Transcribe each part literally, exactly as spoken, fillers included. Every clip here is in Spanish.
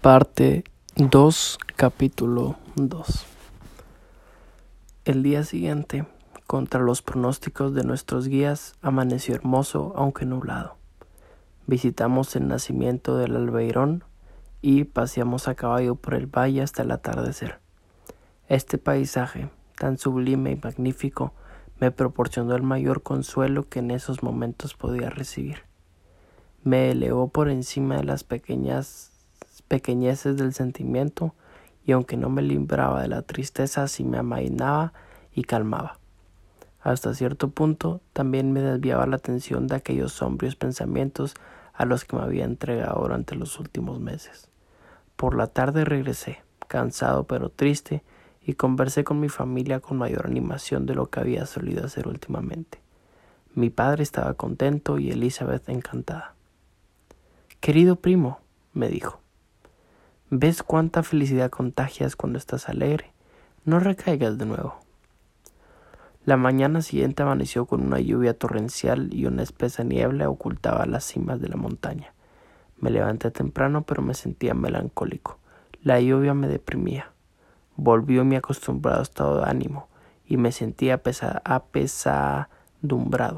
Parte dos, capítulo dos. El día siguiente, contra los pronósticos de nuestros guías, amaneció hermoso aunque nublado. Visitamos el nacimiento del Albeirón y paseamos a caballo por el valle hasta el atardecer. Este paisaje, tan sublime y magnífico, me proporcionó el mayor consuelo que en esos momentos podía recibir. Me elevó por encima de las pequeñas pequeñeces del sentimiento, y aunque no me libraba de la tristeza, sí me amainaba y calmaba. Hasta cierto punto también me desviaba la atención de aquellos sombríos pensamientos a los que me había entregado durante los últimos meses. Por la tarde regresé, cansado pero triste, y conversé con mi familia con mayor animación de lo que había solido hacer últimamente. Mi padre estaba contento y Elizabeth encantada. «Querido primo», me dijo, «¿ves cuánta felicidad contagias cuando estás alegre? No recaigas de nuevo». La mañana siguiente amaneció con una lluvia torrencial y una espesa niebla ocultaba las cimas de la montaña. Me levanté temprano, pero me sentía melancólico. La lluvia me deprimía. Volvió mi acostumbrado estado de ánimo y me sentía pesa- apesadumbrado.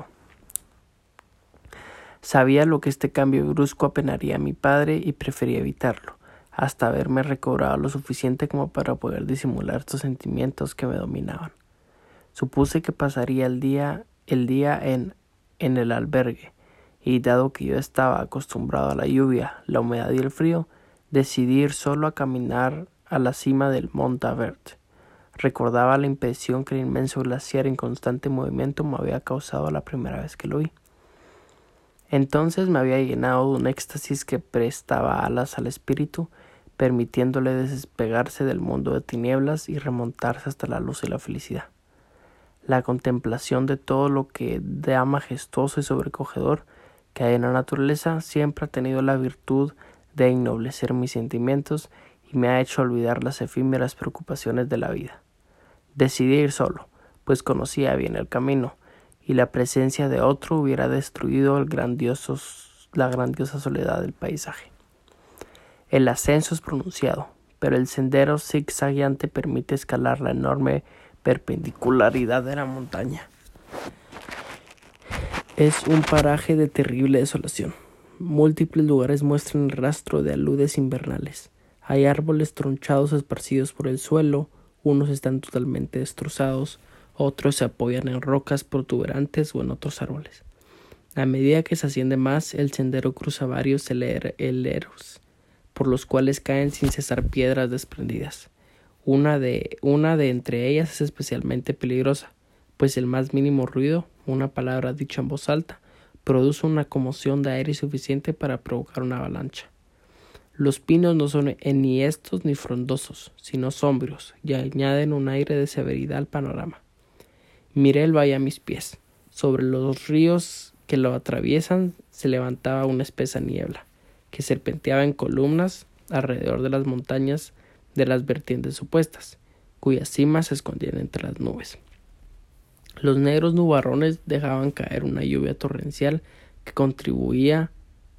Sabía lo que este cambio brusco apenaría a mi padre y prefería evitarlo, hasta haberme recobrado lo suficiente como para poder disimular estos sentimientos que me dominaban. Supuse que pasaría el día, el día en, en el albergue, y dado que yo estaba acostumbrado a la lluvia, la humedad y el frío, decidí ir solo a caminar a la cima del Mont Avert. Recordaba la impresión que el inmenso glaciar en constante movimiento me había causado la primera vez que lo vi. Entonces me había llenado de un éxtasis que prestaba alas al espíritu, permitiéndole despegarse del mundo de tinieblas y remontarse hasta la luz y la felicidad. La contemplación de todo lo que da majestuoso y sobrecogedor que hay en la naturaleza siempre ha tenido la virtud de ennoblecer mis sentimientos y me ha hecho olvidar las efímeras preocupaciones de la vida. Decidí ir solo, pues conocía bien el camino, y la presencia de otro hubiera destruido el grandioso, la grandiosa soledad del paisaje. El ascenso es pronunciado, pero el sendero zigzagueante permite escalar la enorme perpendicularidad de la montaña. Es un paraje de terrible desolación. Múltiples lugares muestran el rastro de aludes invernales. Hay árboles tronchados esparcidos por el suelo, unos están totalmente destrozados, otros se apoyan en rocas protuberantes o en otros árboles. A medida que se asciende más, el sendero cruza varios heleros, por los cuales caen sin cesar piedras desprendidas. Una de, una de entre ellas es especialmente peligrosa, pues el más mínimo ruido, una palabra dicha en voz alta, produce una conmoción de aire suficiente para provocar una avalancha. Los pinos no son enhiestos ni frondosos, sino sombríos, y añaden un aire de severidad al panorama. Miré el valle a mis pies. Sobre los ríos que lo atraviesan se levantaba una espesa niebla, que serpenteaba en columnas alrededor de las montañas de las vertientes opuestas, cuyas cimas se escondían entre las nubes. Los negros nubarrones dejaban caer una lluvia torrencial que contribuía,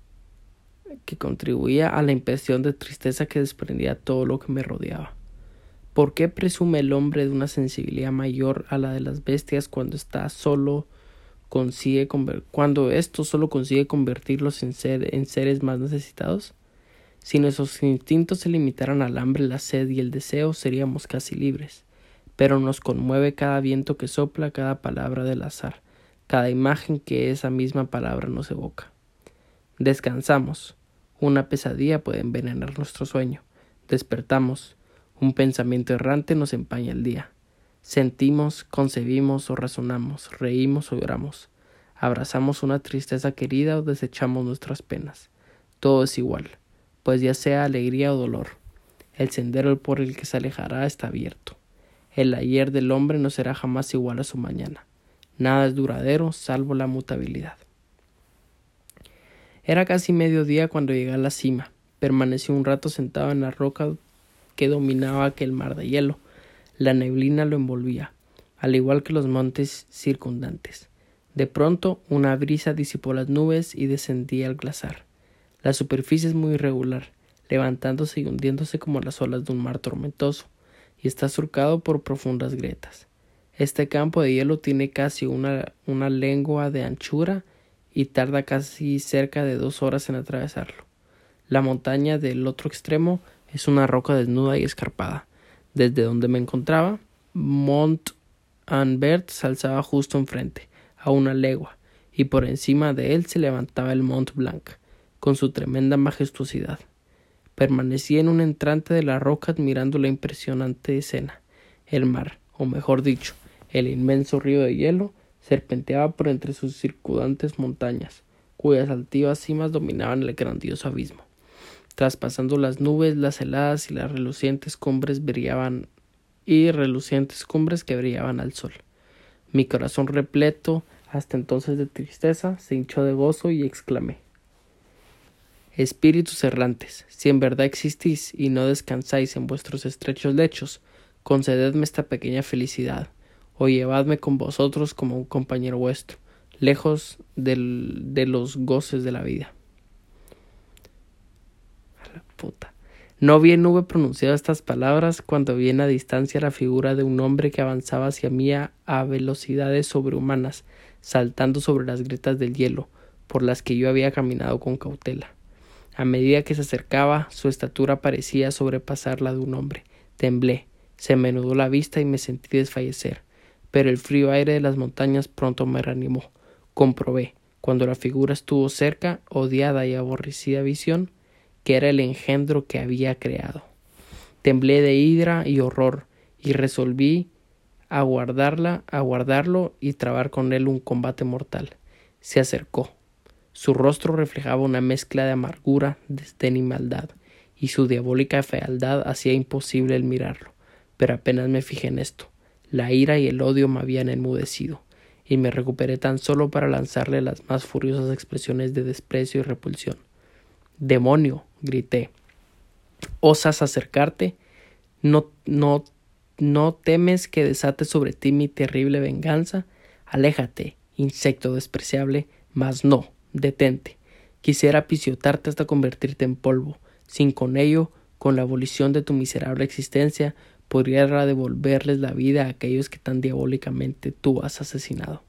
que contribuía a la impresión de tristeza que desprendía todo lo que me rodeaba. ¿Por qué presume el hombre de una sensibilidad mayor a la de las bestias cuando está solo consigue conver- cuando esto solo consigue convertirlos en, ser- en seres más necesitados? Si nuestros instintos se limitaran al hambre, la sed y el deseo, seríamos casi libres. Pero nos conmueve cada viento que sopla, cada palabra del azar, cada imagen que esa misma palabra nos evoca. Descansamos. Una pesadilla puede envenenar nuestro sueño. Despertamos. Un pensamiento errante nos empaña el día. Sentimos, concebimos o razonamos, reímos o lloramos. Abrazamos una tristeza querida o desechamos nuestras penas. Todo es igual, pues ya sea alegría o dolor. El sendero por el que se alejará está abierto. El ayer del hombre no será jamás igual a su mañana. Nada es duradero salvo la mutabilidad. Era casi mediodía cuando llegué a la cima. Permanecí un rato sentado en la roca que dominaba aquel mar de hielo. La neblina lo envolvía, al igual que los montes circundantes. De pronto, una brisa disipó las nubes y descendía el glaciar. La superficie es muy irregular. levantándose y hundiéndose como las olas de un mar tormentoso, y está surcado por profundas grietas. Este campo de hielo tiene casi una, una lengua de anchura y tarda casi cerca de dos horas en atravesarlo. La montaña del otro extremo es una roca desnuda y escarpada. Desde donde me encontraba, Mont Anvert se alzaba justo enfrente, a una legua, y por encima de él se levantaba el Mont Blanc, con su tremenda majestuosidad. Permanecí en un entrante de la roca admirando la impresionante escena. El mar, o mejor dicho, el inmenso río de hielo, serpenteaba por entre sus circundantes montañas, cuyas altivas cimas dominaban el grandioso abismo. Traspasando las nubes, las heladas y las relucientes cumbres brillaban y relucientes cumbres que brillaban al sol. Mi corazón repleto hasta entonces de tristeza se hinchó de gozo y exclamé: Espíritus errantes, si en verdad existís y no descansáis en vuestros estrechos lechos, concededme esta pequeña felicidad, o llevadme con vosotros como un compañero vuestro, lejos del, de los goces de la vida. A la puta. No bien hube pronunciado estas palabras cuando vi en la distancia la figura de un hombre que avanzaba hacia mí a, a velocidades sobrehumanas, saltando sobre las grietas del hielo, por las que yo había caminado con cautela. A medida que se acercaba, su estatura parecía sobrepasar la de un hombre. Temblé, se me nubó la vista y me sentí desfallecer, pero el frío aire de las montañas pronto me reanimó. Comprobé, cuando la figura estuvo cerca, odiada y aborrecida visión, que era el engendro que había creado. Temblé de ira y horror, y resolví aguardarla, aguardarlo y trabar con él un combate mortal. Se acercó. Su rostro reflejaba una mezcla de amargura, desdén y maldad, y su diabólica fealdad hacía imposible el mirarlo. Pero apenas me fijé en esto, la ira y el odio me habían enmudecido, y me recuperé tan solo para lanzarle las más furiosas expresiones de desprecio y repulsión. «¡Demonio!», grité. «¿Osas acercarte? ¿No, no, no temes que desate sobre ti mi terrible venganza? Aléjate, insecto despreciable, mas no. Detente. Quisiera pisotearte hasta convertirte en polvo. Sin con ello, con la abolición de tu miserable existencia, podría devolverles la vida a aquellos que tan diabólicamente tú has asesinado».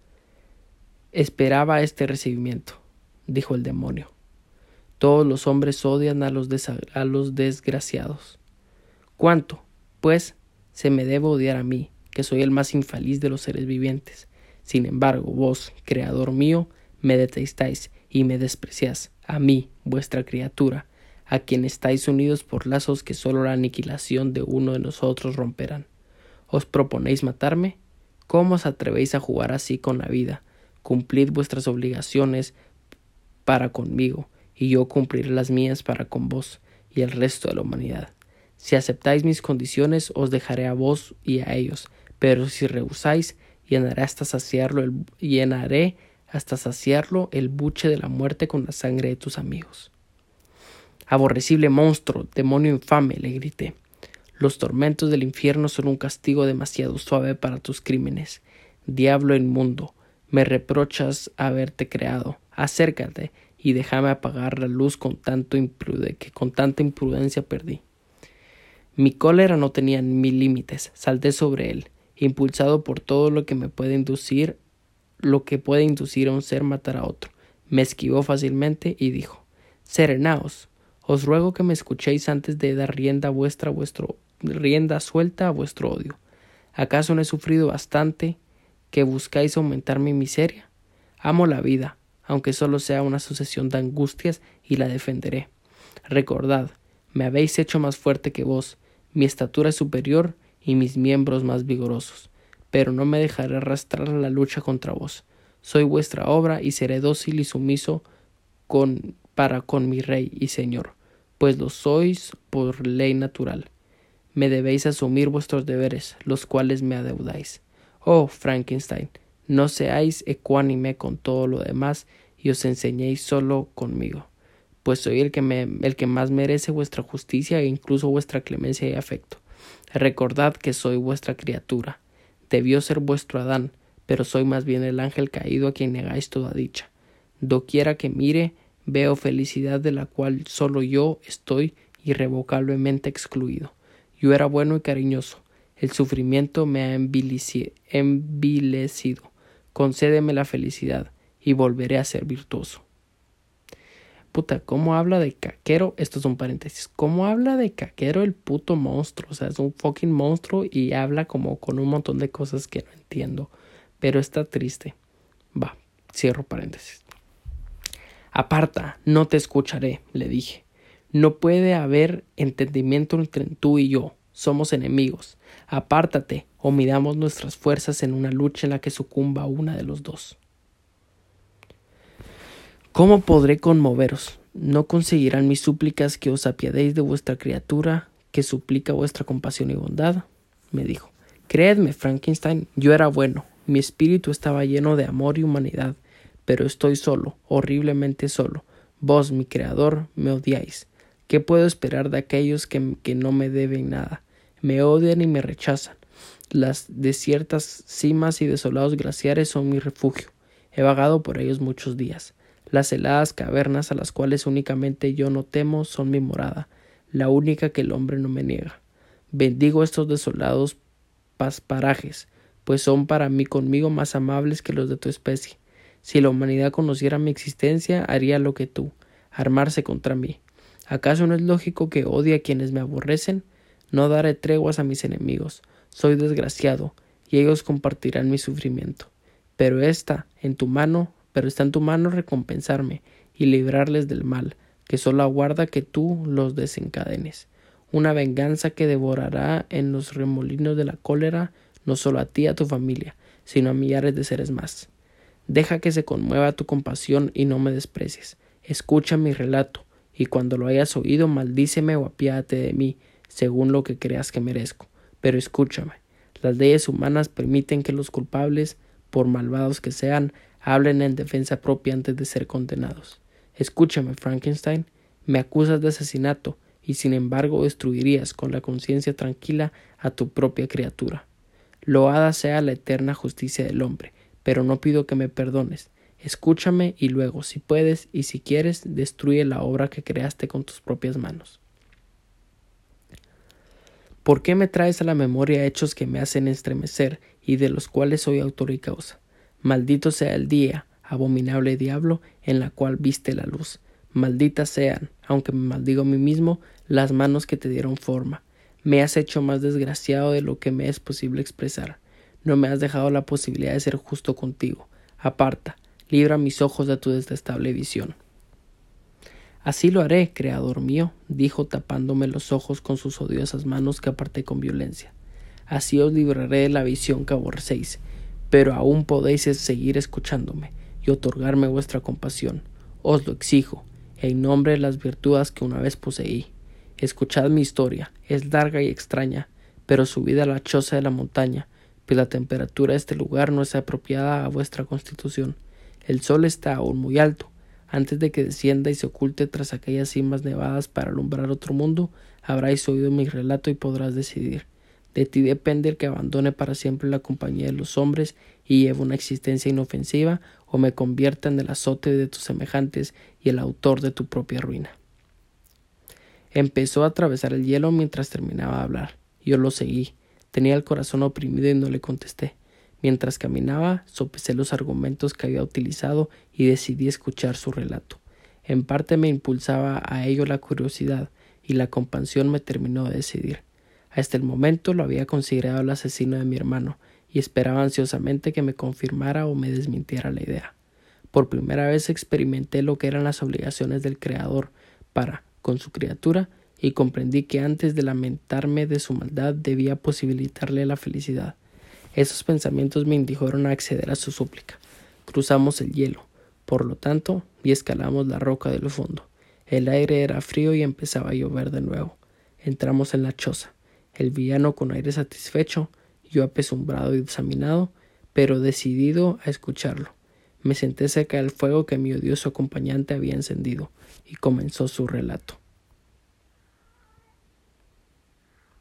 «Esperaba este recibimiento», dijo el demonio. «Todos los hombres odian a los, a los desgraciados. ¿Cuánto, pues, se me debe odiar a mí, que soy el más infeliz de los seres vivientes? Sin embargo, vos, creador mío, me detestáis y me despreciáis, a mí, vuestra criatura, a quien estáis unidos por lazos que sólo la aniquilación de uno de nosotros romperán. ¿Os proponéis matarme? ¿Cómo os atrevéis a jugar así con la vida? Cumplid vuestras obligaciones para conmigo, y yo cumpliré las mías para con vos y el resto de la humanidad. Si aceptáis mis condiciones, os dejaré a vos y a ellos, pero si rehusáis, llenaré hasta saciarlo el, llenaré hasta saciarlo el buche de la muerte con la sangre de tus amigos». «Aborrecible monstruo, demonio infame», le grité. «Los tormentos del infierno son un castigo demasiado suave para tus crímenes. Diablo inmundo, me reprochas haberte creado. Acércate y déjame apagar la luz con tanto imprude- que con tanta imprudencia perdí». Mi cólera no tenía ni límites. Salté sobre él, impulsado por todo lo que me puede inducir, lo que puede inducir a un ser matar a otro. Me esquivó fácilmente y dijo: «Serenaos. Os ruego que me escuchéis antes de dar rienda vuestra vuestro rienda suelta a vuestro odio. ¿Acaso no he sufrido bastante que buscáis aumentar mi miseria? Amo la vida, aunque solo sea una sucesión de angustias, y la defenderé. Recordad, me habéis hecho más fuerte que vos, mi estatura es superior y mis miembros más vigorosos, pero no me dejaré arrastrar a la lucha contra vos. Soy vuestra obra y seré dócil y sumiso con para con mi rey y señor, pues lo sois por ley natural. Me debéis asumir vuestros deberes, los cuales me adeudáis. Oh, Frankenstein, no seáis ecuánime con todo lo demás y os enseñéis solo conmigo, pues soy el que, me, el que más merece vuestra justicia e incluso vuestra clemencia y afecto. Recordad que soy vuestra criatura. Debió ser vuestro Adán, pero soy más bien el ángel caído a quien negáis toda dicha. Doquiera que mire, Veo felicidad de la cual solo yo estoy irrevocablemente excluido. Yo era bueno y cariñoso. El sufrimiento me ha envilecido. Concédeme la felicidad y volveré a ser virtuoso. Puta, ¿cómo habla de caquero? Esto es un paréntesis. ¿Cómo habla de caquero el puto monstruo? O sea, es un fucking monstruo y habla como con un montón de cosas que no entiendo. Pero está triste. Va, cierro paréntesis. Aparta, no te escucharé, le dije. No puede haber entendimiento entre tú y yo. Somos enemigos. Apártate o midamos nuestras fuerzas en una lucha en la que sucumba una de los dos. ¿Cómo podré conmoveros? ¿No conseguirán mis súplicas que os apiadéis de vuestra criatura, que suplica vuestra compasión y bondad? Me dijo. Creedme, Frankenstein, yo era bueno. Mi espíritu estaba lleno de amor y humanidad. Pero estoy solo, horriblemente solo. Vos, mi creador, me odiáis. ¿Qué puedo esperar de aquellos que, que no me deben nada? Me odian y me rechazan. Las desiertas cimas y desolados glaciares son mi refugio. He vagado por ellos muchos días. Las heladas cavernas a las cuales únicamente yo no temo son mi morada, la única que el hombre no me niega. Bendigo estos desolados parajes, pues son para mí conmigo más amables que los de tu especie. Si la humanidad conociera mi existencia, haría lo que tú, armarse contra mí. ¿Acaso no es lógico que odie a quienes me aborrecen? No daré treguas a mis enemigos. Soy desgraciado, y ellos compartirán mi sufrimiento. Pero está en tu mano, pero está en tu mano recompensarme y librarles del mal, que solo aguarda que tú los desencadenes. Una venganza que devorará en los remolinos de la cólera no solo a ti y a tu familia, sino a millares de seres más. Deja que se conmueva tu compasión y no me desprecies. Escucha mi relato, y cuando lo hayas oído, maldíceme o apiádate de mí, según lo que creas que merezco. Pero escúchame. Las leyes humanas permiten que los culpables, por malvados que sean, hablen en defensa propia antes de ser condenados. Escúchame, Frankenstein. Me acusas de asesinato, y sin embargo destruirías con la conciencia tranquila a tu propia criatura. Loada sea la eterna justicia del hombre, pero no pido que me perdones. Escúchame y luego, si puedes y si quieres, destruye la obra que creaste con tus propias manos. ¿Por qué me traes a la memoria hechos que me hacen estremecer y de los cuales soy autor y causa? Maldito sea el día, abominable diablo, en la cual viste la luz. Malditas sean, aunque me maldigo a mí mismo, las manos que te dieron forma. Me has hecho más desgraciado de lo que me es posible expresar. No me has dejado la posibilidad de ser justo contigo. Aparta, libra mis ojos de tu detestable visión. Así lo haré, creador mío, dijo tapándome los ojos con sus odiosas manos que aparté con violencia. Así os libraré de la visión que aborrecéis, pero aún podéis seguir escuchándome y otorgarme vuestra compasión. Os lo exijo, en nombre de las virtudes que una vez poseí. Escuchad mi historia, es larga y extraña, pero subid a la choza de la montaña, pues la temperatura de este lugar no es apropiada a vuestra constitución. El sol está aún muy alto. Antes de que descienda y se oculte tras aquellas cimas nevadas para alumbrar otro mundo, habráis oído mi relato y podrás decidir. De ti depende el que abandone para siempre la compañía de los hombres y lleve una existencia inofensiva, o me convierta en el azote de tus semejantes y el autor de tu propia ruina. Empezó a atravesar el hielo mientras terminaba de hablar. Yo lo seguí. Tenía el corazón oprimido y no le contesté. Mientras caminaba, sopesé los argumentos que había utilizado y decidí escuchar su relato. En parte me impulsaba a ello la curiosidad, y la compasión me terminó de decidir. Hasta el momento lo había considerado el asesino de mi hermano, y esperaba ansiosamente que me confirmara o me desmintiera la idea. Por primera vez experimenté lo que eran las obligaciones del Creador para con su criatura, y comprendí que antes de lamentarme de su maldad debía posibilitarle la felicidad. Esos pensamientos me indujeron a acceder a su súplica. Cruzamos el hielo, por lo tanto, y escalamos la roca del fondo. El aire era frío y empezaba a llover de nuevo. Entramos en la choza. El villano con aire satisfecho, yo apesumbrado y examinado, pero decidido a escucharlo. Me senté cerca del fuego que mi odioso acompañante había encendido, y comenzó su relato.